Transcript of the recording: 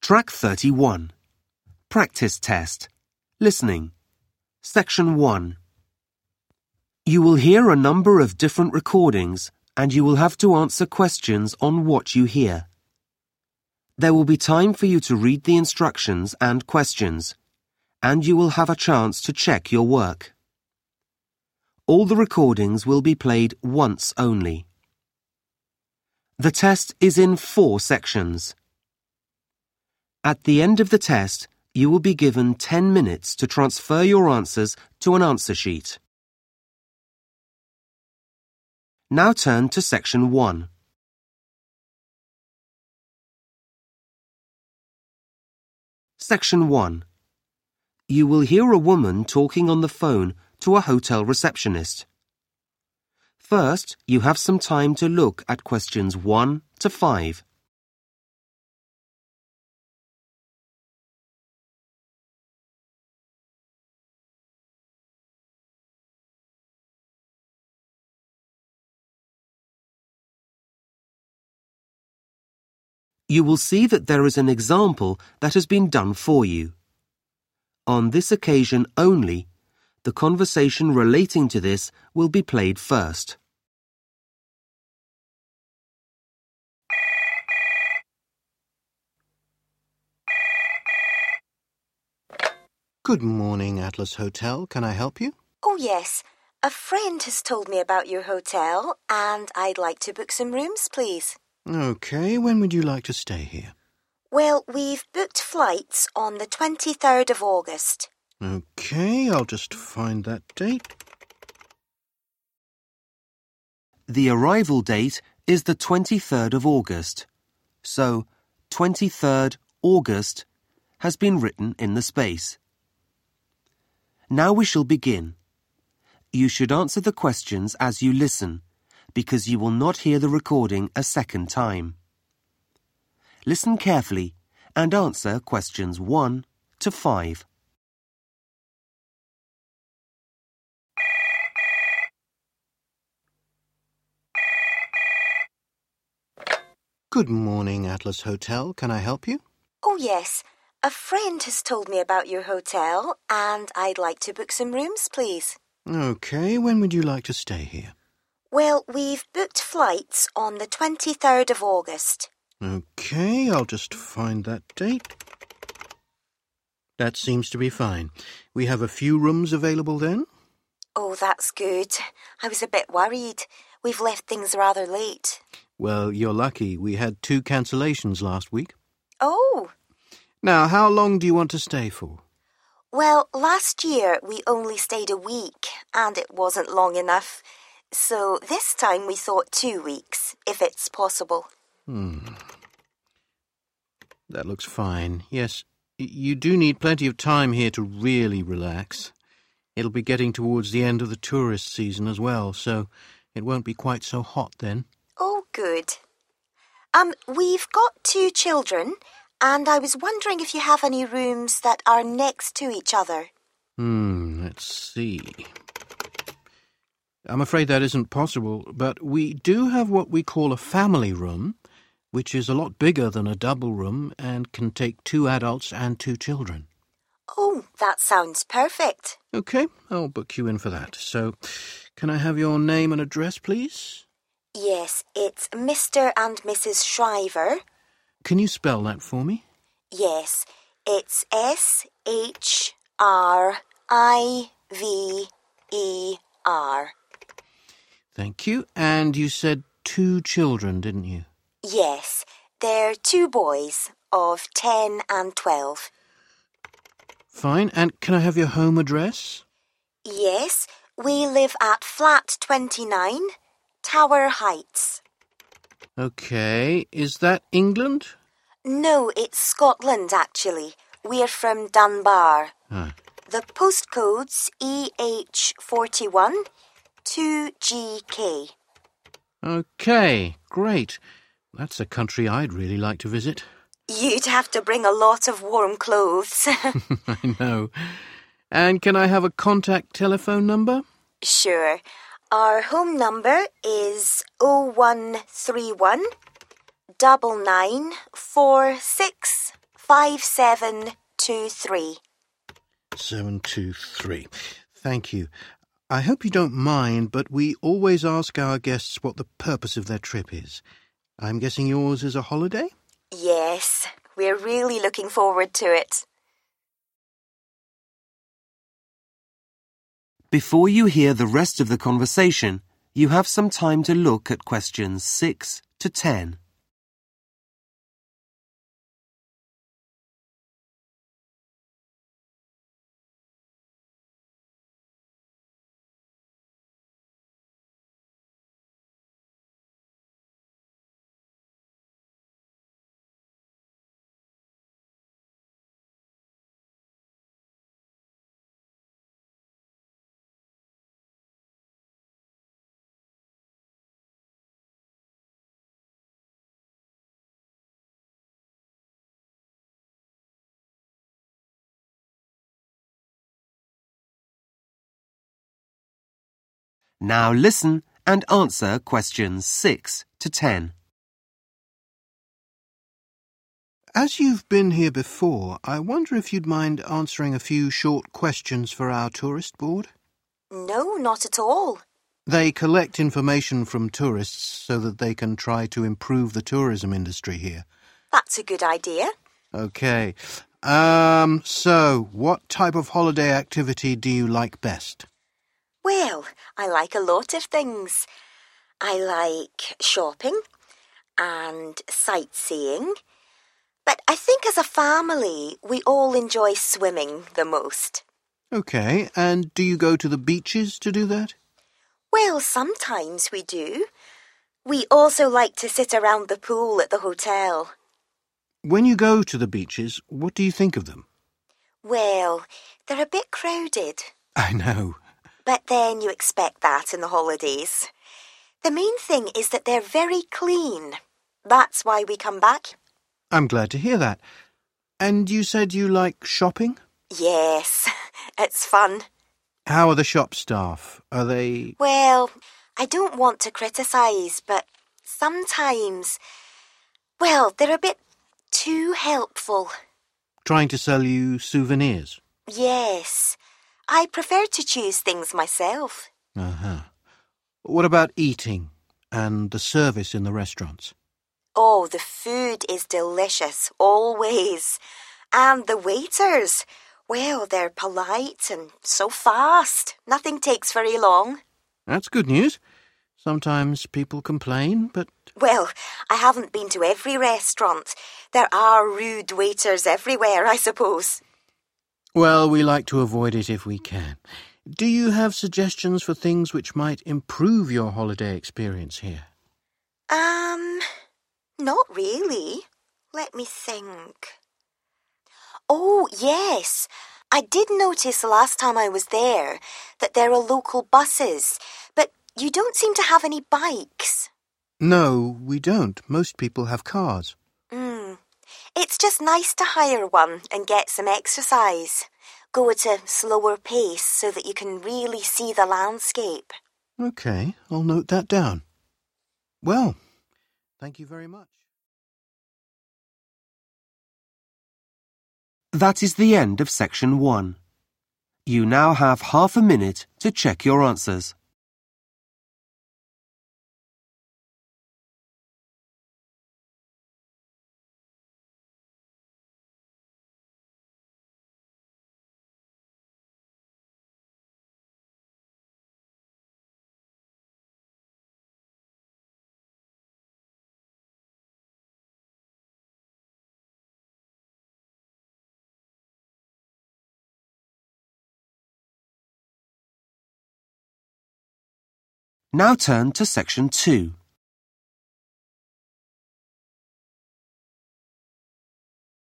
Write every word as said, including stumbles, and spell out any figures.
Track thirty-one. Practice test. Listening. Section one. You will hear a number of different recordings and you will have to answer questions on what you hear. There will be time for you to read the instructions and questions, and you will have a chance to check your work. All the recordings will be played once only. The test is in four sections. At the end of the test, you will be given ten minutes to transfer your answers to an answer sheet. Now turn to section one. Section one. You will hear a woman talking on the phone to a hotel receptionist. First, you have some time to look at questions one to five. You will see that there is an example that has been done for you. On this occasion only, the conversation relating to this will be played first. Good morning, Atlas Hotel. Can I help you? Oh, yes. A friend has told me about your hotel and I'd like to book some rooms, please. Okay, when would you like to stay here? Well, we've booked flights on the twenty-third of August. Okay, I'll just find that date. The arrival date is the twenty-third of August, so twenty-third August has been written in the space. Now we shall begin. You should answer the questions as you listen, because you will not hear the recording a second time. Listen carefully and answer questions one to five. Good morning, Atlas Hotel. Can I help you? Oh, yes. A friend has told me about your hotel and I'd like to book some rooms, please. Okay, when would you like to stay here? Well, we've booked flights on the twenty-third of August. Okay, I'll just find that date. That seems to be fine. We have a few rooms available then. Oh, that's good. I was a bit worried. We've left things rather late. Well, you're lucky. We had two cancellations last week. Oh. Now, how long do you want to stay for? Well, last year we only stayed a week and it wasn't long enough. So this time we thought two weeks, if it's possible. Hmm. That looks fine. Yes, you do need plenty of time here to really relax. It'll be getting towards the end of the tourist season as well, so it won't be quite so hot then. Oh, good. Um, we've got two children, and I was wondering if you have any rooms that are next to each other. Hmm, let's see. I'm afraid that isn't possible, but we do have what we call a family room, which is a lot bigger than a double room and can take two adults and two children. Oh, that sounds perfect. Okay, I'll book you in for that. So, can I have your name and address, please? Yes, it's Mister and Missus Shriver. Can you spell that for me? Yes, it's S H R I V E R. Thank you. And you said two children, didn't you? Yes, they're two boys of ten and twelve. Fine. And can I have your home address? Yes, we live at flat twenty-nine, Tower Heights. Okay. Is that England? No, it's Scotland, actually. We're from Dunbar. Ah. The postcode's E H forty-one two G K. Okay, great. That's a country I'd really like to visit. You'd have to bring a lot of warm clothes. I know. And can I have a contact telephone number? Sure. Our home number is oh one three one, nine nine four six five seven two three. Seven, two, three. Thank you. I hope you don't mind, but we always ask our guests what the purpose of their trip is. I'm guessing yours is a holiday? Yes, we're really looking forward to it. Before you hear the rest of the conversation, you have some time to look at questions six to ten. Now listen and answer questions six to ten. As you've been here before, I wonder if you'd mind answering a few short questions for our tourist board? No, not at all. They collect information from tourists so that they can try to improve the tourism industry here. That's a good idea. OK. Um, so, what type of holiday activity do you like best? Well, I like a lot of things. I like shopping and sightseeing. But I think as a family, we all enjoy swimming the most. OK, and do you go to the beaches to do that? Well, sometimes we do. We also like to sit around the pool at the hotel. When you go to the beaches, what do you think of them? Well, they're a bit crowded. I know. But then you expect that in the holidays. The main thing is that they're very clean. That's why we come back. I'm glad to hear that. And you said you like shopping? Yes, it's fun. How are the shop staff? Are they... Well, I don't want to criticise, but sometimes, well, they're a bit too helpful. Trying to sell you souvenirs? Yes. I prefer to choose things myself. Uh-huh. What about eating and the service in the restaurants? Oh, the food is delicious, always. And the waiters, well, they're polite and so fast. Nothing takes very long. That's good news. Sometimes people complain, but... Well, I haven't been to every restaurant. There are rude waiters everywhere, I suppose. Well, we like to avoid it if we can. Do you have suggestions for things which might improve your holiday experience here? Um, not really. Let me think. Oh, yes. I did notice last time I was there that there are local buses, but you don't seem to have any bikes. No, we don't. Most people have cars. Hmm. It's just nice to hire one and get some exercise. Go at a slower pace so that you can really see the landscape. OK, I'll note that down. Well, thank you very much. That is the end of section one. You now have half a minute to check your answers. Now turn to section two.